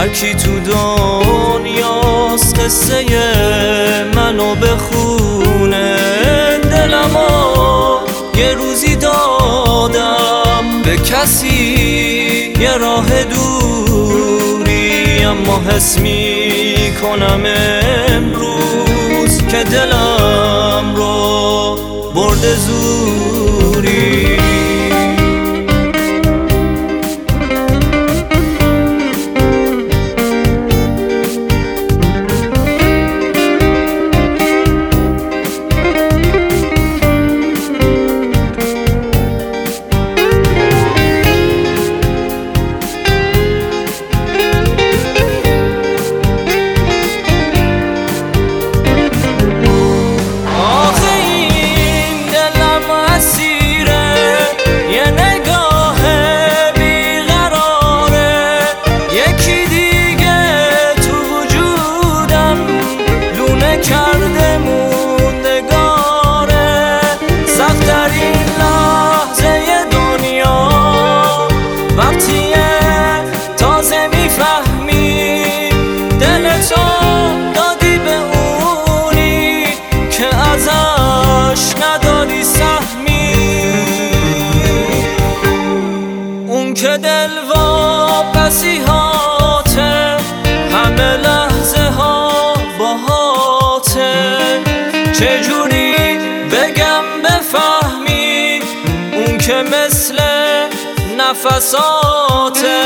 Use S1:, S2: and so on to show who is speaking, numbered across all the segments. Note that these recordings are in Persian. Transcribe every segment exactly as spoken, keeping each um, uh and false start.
S1: هر کی تو دنیاست قصه منو بخونه. دلمو یه روزی دادم به کسی یه راه دوری، اما حس می کنم امروز که دلم رو برده زوری. نداری سهمی، اون که دل واپسیهاته، همه لحظه ها باهاته. چجوری بگم بفهمی اون که مثل نفساته،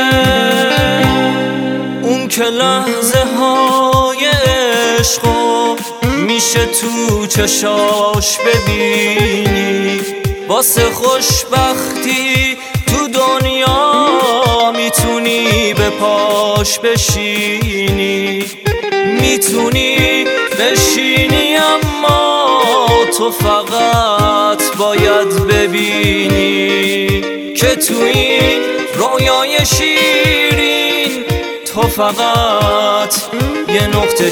S1: اون که لحظه های عشقو میشه تو چشاش ببینی. واسه خوشبختی تو دنیا میتونی به پاش بشینی، میتونی بشینی اما تو فقط باید ببینی که تو این رویای شیرین تو فقط یه نقطه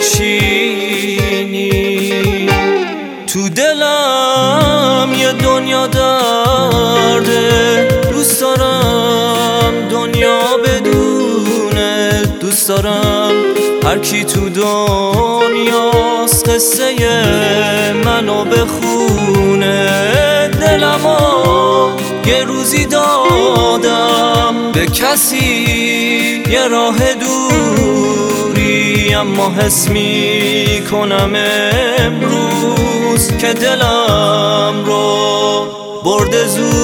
S1: چینی. تو دلم یه دنیا درده، دوست دارم دنیا بدونه. دوست دارم هر کی تو دنیاست قصه منو بخونه. دلمو یه روزی دادم به کسی یه راه دوری، اما حس می کنم امروز که دلم رو برده زود.